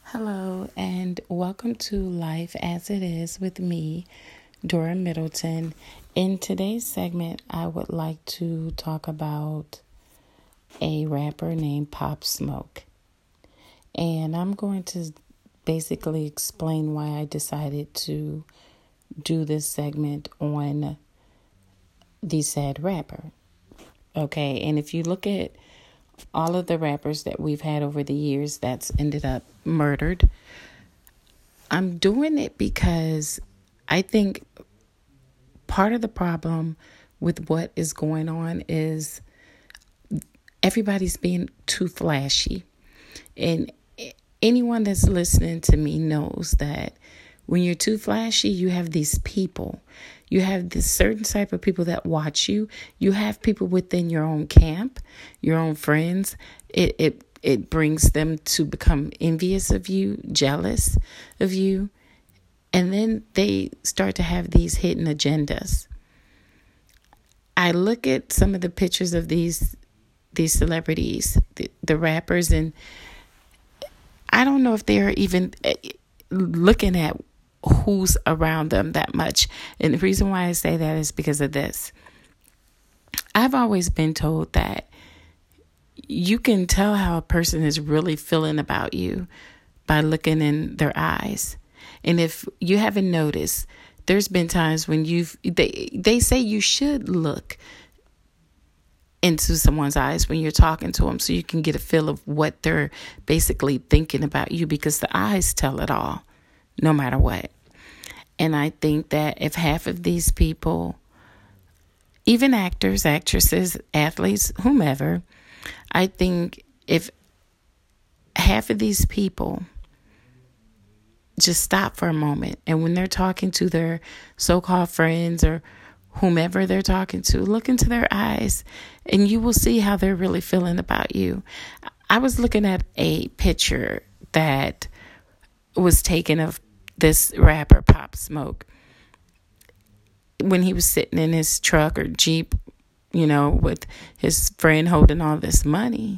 Hello, and welcome to Life as It Is with me, Dora Middleton. In today's segment, I would like to talk about a rapper named Pop Smoke. And I'm going to basically explain why I decided to do this segment on the said rapper. Okay, and if you look at all of the rappers that we've had over the years that's ended up murdered, I'm doing it because I think part of the problem with what is going on is everybody's being too flashy. And anyone that's listening to me knows that when you're too flashy, you have these people. You have this certain type of people that watch you. You have people within your own camp, your own friends. It brings them to become envious of you, jealous of you. And then they start to have these hidden agendas. I look at some of the pictures of these celebrities, the rappers, and I don't know if they're even looking at who's around them that much. And the reason why I say that is because of this. I've always been told that you can tell how a person is really feeling about you by looking in their eyes. And if you haven't noticed, there's been times when they say you should look into someone's eyes when you're talking to them so you can get a feel of what they're basically thinking about you, because the eyes tell it all, no matter what. And I think that if half of these people, even actors, actresses, athletes, whomever, I think if half of these people just stop for a moment, and when they're talking to their so-called friends or whomever they're talking to, look into their eyes and you will see how they're really feeling about you. I was looking at a picture that was taken of this rapper, Pop Smoke, when he was sitting in his truck or Jeep, with his friend holding all this money.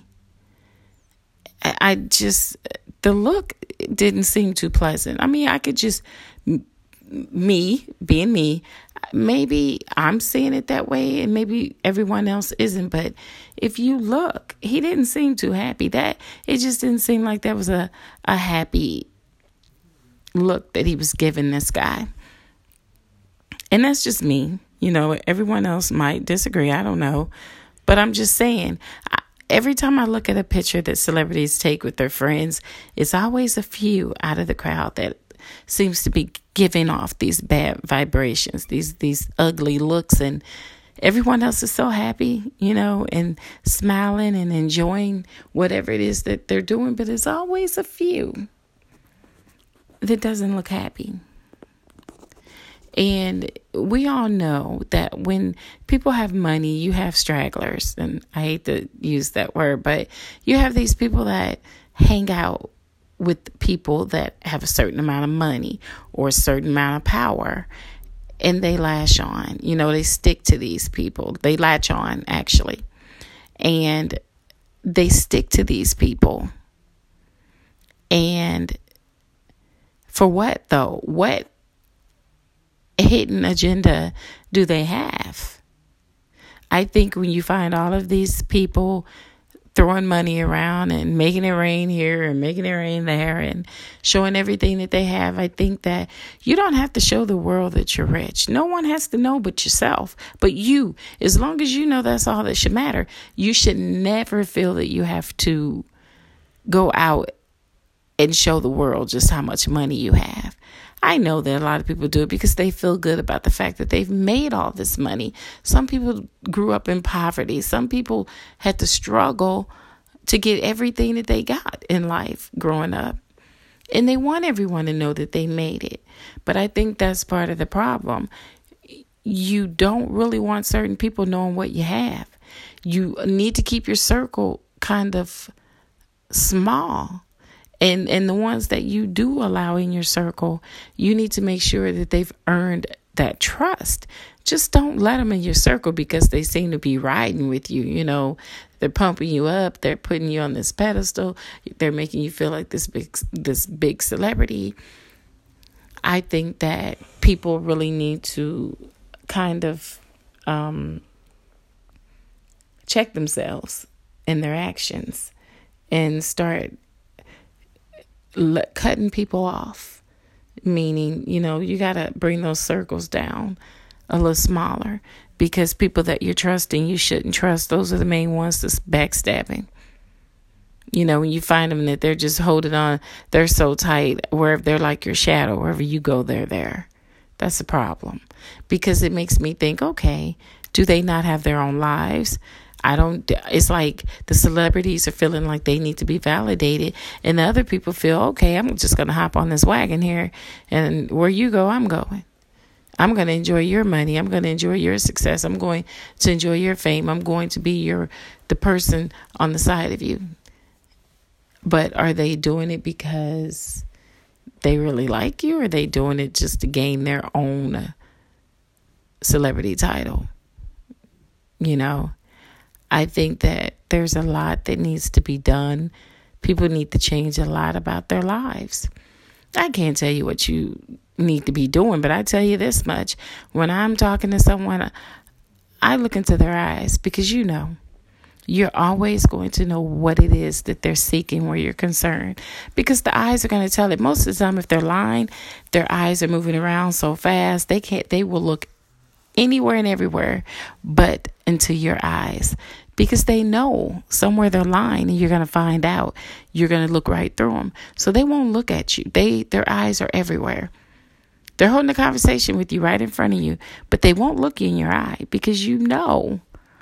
The look didn't seem too pleasant. I mean, I could just, me being me, maybe I'm seeing it that way and maybe everyone else isn't. But if you look, he didn't seem too happy. It just didn't seem like that was a happy look that he was giving this guy. And that's just me. Everyone else might disagree. I don't know. But I'm just saying, every time I look at a picture that celebrities take with their friends, it's always a few out of the crowd that seems to be giving off these bad vibrations, these ugly looks, and everyone else is so happy, and smiling and enjoying whatever it is that they're doing. But it's always a few that doesn't look happy. And we all know that when people have money, you have stragglers. And I hate to use that word, but you have these people that hang out with people that have a certain amount of money or a certain amount of power. And they lash on. They stick to these people. They latch on, actually. And they stick to these people. And for what, though? What hidden agenda do they have? I think when you find all of these people throwing money around and making it rain here and making it rain there and showing everything that they have, I think that you don't have to show the world that you're rich. No one has to know but yourself. But you, as long as you know that's all that should matter, you should never feel that you have to go out and show the world just how much money you have. I know that a lot of people do it because they feel good about the fact that they've made all this money. Some people grew up in poverty. Some people had to struggle to get everything that they got in life growing up. And they want everyone to know that they made it. But I think that's part of the problem. You don't really want certain people knowing what you have. You need to keep your circle kind of small. And the ones that you do allow in your circle, you need to make sure that they've earned that trust just don't let them in your circle because they seem to be riding with you. They're pumping you up. They're putting you on this pedestal. They're making you feel like this big celebrity. I think that people really need to kind of check themselves in their actions and start cutting people off. Meaning, you got to bring those circles down a little smaller, because people that you're trusting, you shouldn't trust. Those are the main ones that's backstabbing. When you find them that they're just holding on, they're so tight, wherever they're like your shadow, wherever you go, they're there. That's a problem, because it makes me think, okay, do they not have their own lives? It's like the celebrities are feeling like they need to be validated, and the other people feel, okay, I'm just going to hop on this wagon here, and where you go, I'm going. I'm going to enjoy your money. I'm going to enjoy your success. I'm going to enjoy your fame. I'm going to be the person on the side of you. But are they doing it because they really like you, or are they doing it just to gain their own celebrity title? I think that there's a lot that needs to be done. People need to change a lot about their lives. I can't tell you what you need to be doing, but I tell you this much. When I'm talking to someone, I look into their eyes, because you're always going to know what it is that they're seeking where you're concerned, because the eyes are going to tell it. Most of the time, if they're lying, their eyes are moving around so fast, they will look anywhere and everywhere but into your eyes, because they know somewhere they're lying, and you're going to find out. You're going to look right through them. So they won't look at you. Their eyes are everywhere. They're holding a conversation with you right in front of you, but they won't look you in your eye, because you're going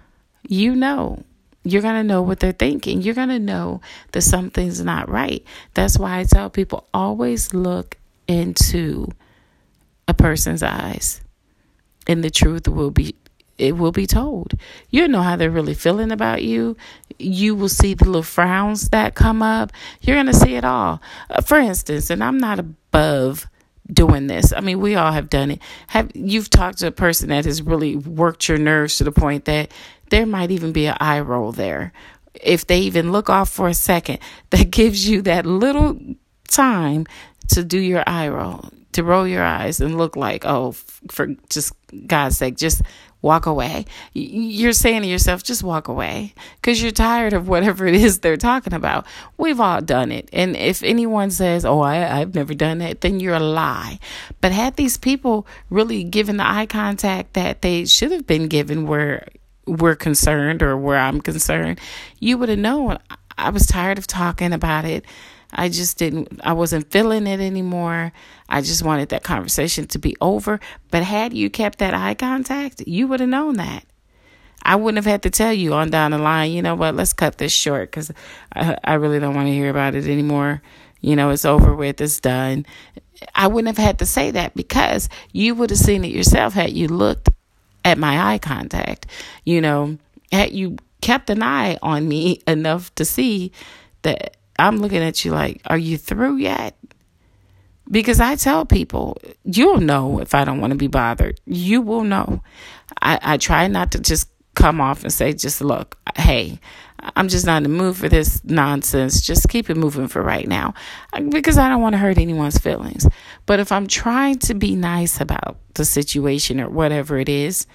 to know what they're thinking. You're going to know that something's not right. That's why I tell people, always look into a person's eyes, and the truth will be told. You'll know how they're really feeling about you. You will see the little frowns that come up. You're going to see it all. For instance, and I'm not above doing this. I mean, we all have done it. You've talked to a person that has really worked your nerves to the point that there might even be an eye roll there. If they even look off for a second, that gives you that little time to do your eye roll, to roll your eyes and look like, oh, for just God's sake, just walk away. You're saying to yourself, just walk away, because you're tired of whatever it is they're talking about. We've all done it. And if anyone says, oh, I've never done that, then you're a lie. But had these people really given the eye contact that they should have been given where we're concerned, or where I'm concerned, you would have known I was tired of talking about it. I wasn't feeling it anymore. I just wanted that conversation to be over. But had you kept that eye contact, you would have known that. I wouldn't have had to tell you on down the line, you know what, let's cut this short, because I really don't want to hear about it anymore. It's over with, it's done. I wouldn't have had to say that, because you would have seen it yourself had you looked at my eye contact. Had you kept an eye on me enough to see that I'm looking at you like, are you through yet? Because I tell people, you'll know if I don't want to be bothered. You will know. I try not to just come off and say, just look, hey, I'm just not in the mood for this nonsense. Just keep it moving for right now, because I don't want to hurt anyone's feelings. But if I'm trying to be nice about the situation or whatever it is,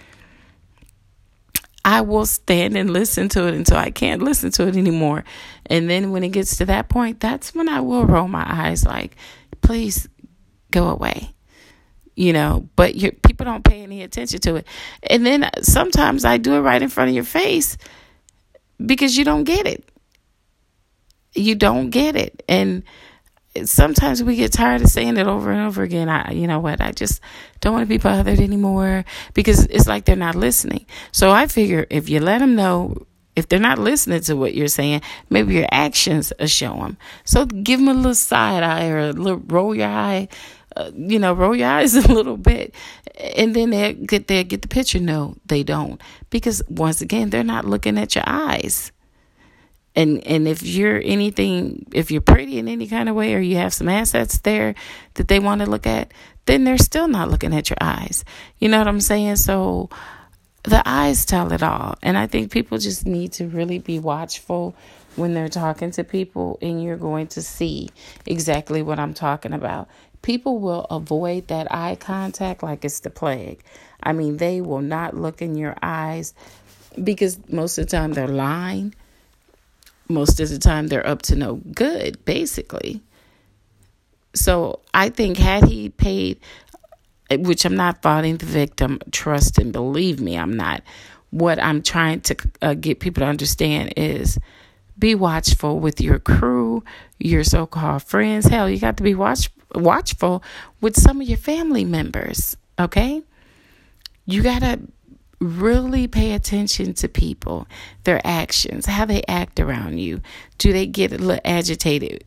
I will stand and listen to it until I can't listen to it anymore. And then when it gets to that point, that's when I will roll my eyes like, please go away. But people don't pay any attention to it. And then sometimes I do it right in front of your face, because you don't get it. You don't get it. And sometimes we get tired of saying it over and over again. You know what? I just don't want to be bothered anymore, because it's like they're not listening. So I figure if you let them know, if they're not listening to what you're saying, maybe your actions will show them. So give them a little side eye, or a little roll your eye, roll your eyes a little bit, and then they get the picture. No, they don't, because once again, they're not looking at your eyes. And if you're pretty in any kind of way, or you have some assets there that they want to look at, then they're still not looking at your eyes. You know what I'm saying? So the eyes tell it all. And I think people just need to really be watchful when they're talking to people, and you're going to see exactly what I'm talking about. People will avoid that eye contact like it's the plague. I mean, they will not look in your eyes because most of the time they're lying. Most of the time they're up to no good, basically. So I think had he paid, which I'm not faulting the victim, trust and believe me, I'm not. What I'm trying to get people to understand is be watchful with your crew, your so-called friends. Hell, you got to be watchful with some of your family members, okay? You got to really pay attention to people, their actions, how they act around you. Do they get a little agitated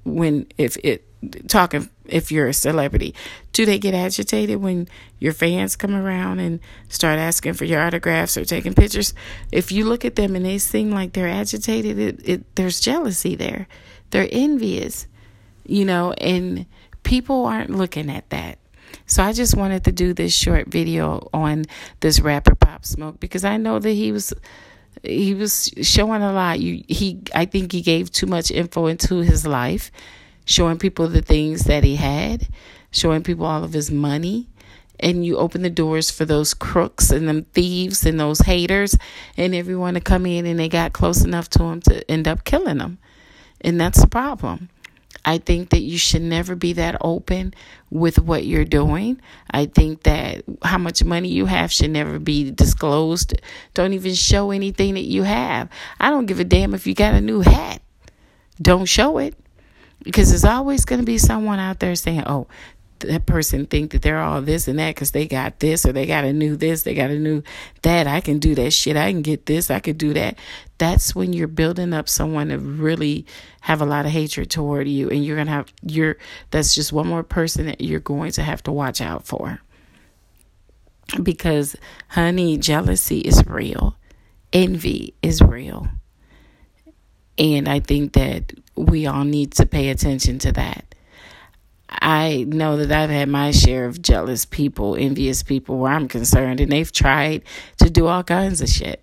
if you're a celebrity? Do they get agitated when your fans come around and start asking for your autographs or taking pictures? If you look at them and they seem like they're agitated, there's jealousy there. They're envious, and people aren't looking at that. So I just wanted to do this short video on this rapper Pop Smoke because I know that he was showing a lot. I think he gave too much info into his life, showing people the things that he had, showing people all of his money. And you open the doors for those crooks and them thieves and those haters and everyone to come in, and they got close enough to him to end up killing him. And that's the problem. I think that you should never be that open with what you're doing. I think that how much money you have should never be disclosed. Don't even show anything that you have. I don't give a damn if you got a new hat. Don't show it. Because there's always going to be someone out there saying, oh, that person think that they're all this and that because they got this, or they got a new this, they got a new that. I can do that shit. I can get this. I could do that. That's when you're building up someone to really have a lot of hatred toward you. And you're going to that's just one more person that you're going to have to watch out for. Because, honey, jealousy is real. Envy is real. And I think that we all need to pay attention to that. I know that I've had my share of jealous people, envious people where I'm concerned, and they've tried to do all kinds of shit.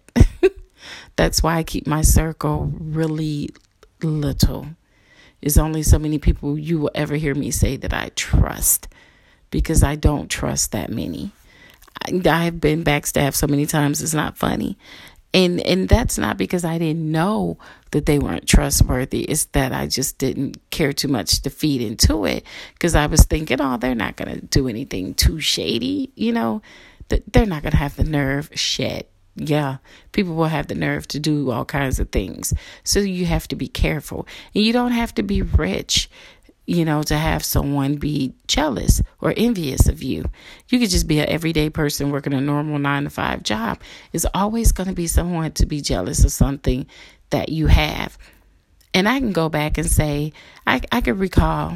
That's why I keep my circle really little. There's only so many people you will ever hear me say that I trust, because I don't trust that many. I've been backstabbed so many times, it's not funny. And that's not because I didn't know that they weren't trustworthy. It's that I just didn't care too much to feed into it, because I was thinking, oh, they're not going to do anything too shady. They're not going to have the nerve. Shit. Yeah, people will have the nerve to do all kinds of things. So you have to be careful. And you don't have to be rich, to have someone be jealous or envious of you. You could just be an everyday person working a normal 9-to-5 job. There's always going to be someone to be jealous of something that you have. And I can go back and say, I could recall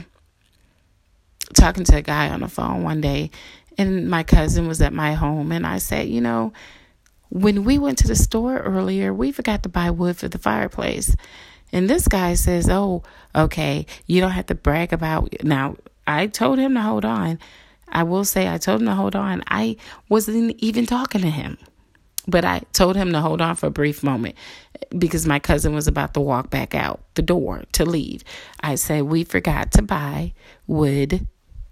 talking to a guy on the phone one day, and my cousin was at my home, and I said, when we went to the store earlier, we forgot to buy wood for the fireplace. And this guy says, oh, okay, you don't have to brag about. Now, I told him to hold on. I will say I told him to hold on. I wasn't even talking to him. But I told him to hold on for a brief moment because my cousin was about to walk back out the door to leave. I said, we forgot to buy wood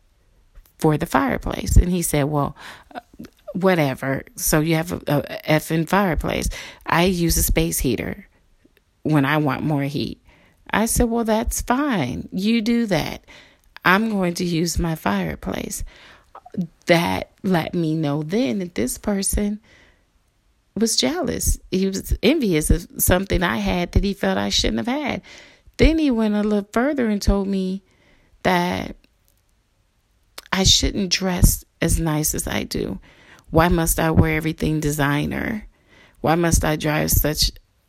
for the fireplace. And he said, well, whatever. So you have a effing fireplace. I use a space heater when I want more heat. I said, well, that's fine. You do that. I'm going to use my fireplace. That let me know then that this person was jealous. He was envious of something I had that he felt I shouldn't have had. Then he went a little further and told me that I shouldn't dress as nice as I do. Why must I wear everything designer? Why must I drive such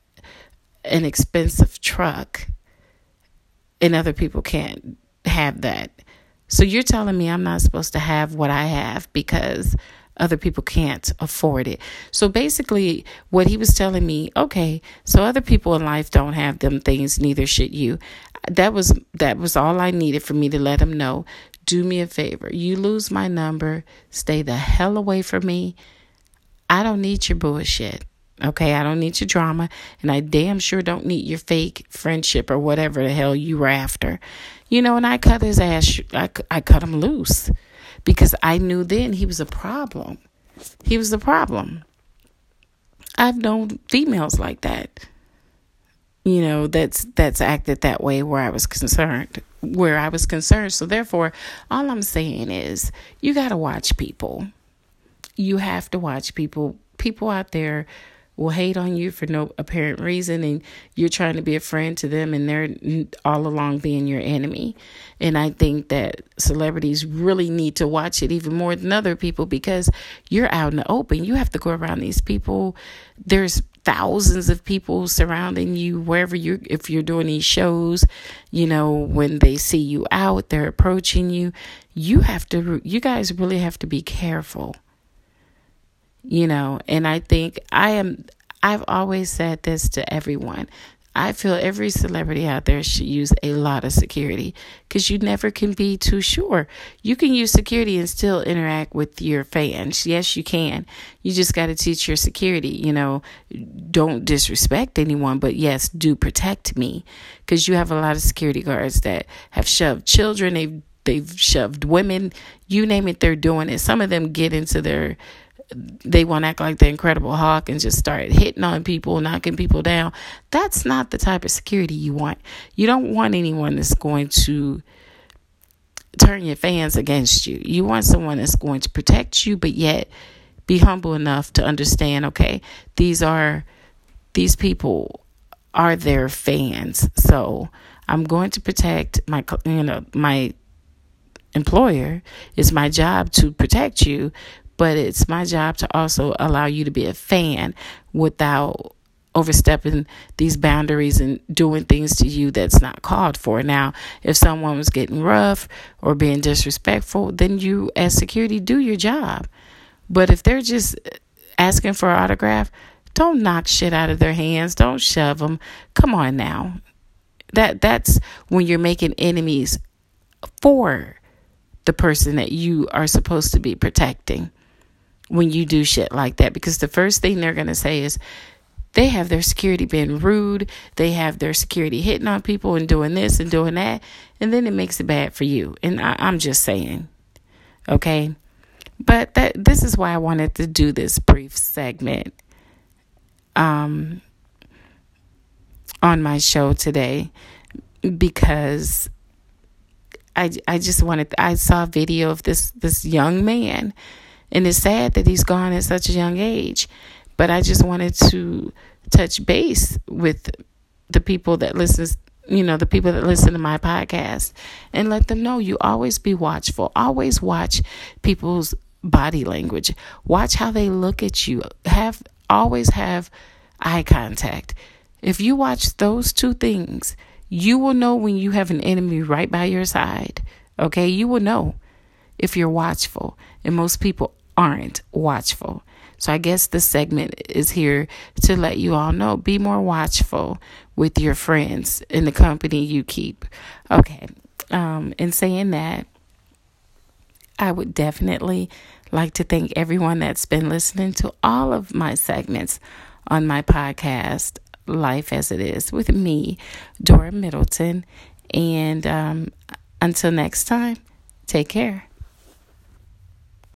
an expensive truck and other people can't have that? So you're telling me I'm not supposed to have what I have because other people can't afford it. So basically what he was telling me, okay, so other people in life don't have them things, neither should you. That was all I needed for me to let him know. Do me a favor. You lose my number. Stay the hell away from me. I don't need your bullshit. Okay, I don't need your drama, and I damn sure don't need your fake friendship or whatever the hell you were after. And I cut his ass. I cut him loose because I knew then he was a problem. He was a problem. I've known females like that. That's acted that way where I was concerned. So therefore, all I'm saying is you got to watch people. You have to watch people. People out there will hate on you for no apparent reason, and you're trying to be a friend to them, and they're all along being your enemy. And I think that celebrities really need to watch it even more than other people, because you're out in the open. You have to go around these people. There's thousands of people surrounding you wherever if you're doing these shows. When they see you out, they're approaching you. You guys really have to be careful. And I think I've always said this to everyone. I feel every celebrity out there should use a lot of security, because you never can be too sure. You can use security and still interact with your fans. Yes, you can. You just got to teach your security, don't disrespect anyone, but yes, do protect me, because you have a lot of security guards that have shoved children. They've shoved women, you name it, they're doing it. Some of them get into they want to act like the Incredible Hulk and just start hitting on people, knocking people down. That's not the type of security you want. You don't want anyone that's going to turn your fans against you. You want someone that's going to protect you, but yet be humble enough to understand, okay, these people are their fans. So I'm going to protect my employer. It's my job to protect you, but it's my job to also allow you to be a fan without overstepping these boundaries and doing things to you that's not called for. Now, if someone was getting rough or being disrespectful, then you as security do your job. But if they're just asking for an autograph, don't knock shit out of their hands. Don't shove them. Come on now. That's when you're making enemies for the person that you are supposed to be protecting. When you do shit like that, because the first thing they're going to say is they have their security being rude. They have their security hitting on people and doing this and doing that. And then it makes it bad for you. And I'm just saying, okay? But this is why I wanted to do this brief segment on my show today, because I saw a video of this young man. And it's sad that he's gone at such a young age. But I just wanted to touch base with the people that the people that listen to my podcast, and let them know you always be watchful. Always watch people's body language. Watch how they look at you. Always have eye contact. If you watch those two things, you will know when you have an enemy right by your side. Okay? You will know if you're watchful. And most people aren't watchful. So I guess this segment is here to let you all know, be more watchful with your friends and the company you keep. Okay. In saying that, I would definitely like to thank everyone that's been listening to all of my segments on my podcast, Life as It Is, with me, Dora Middleton. And until next time, take care.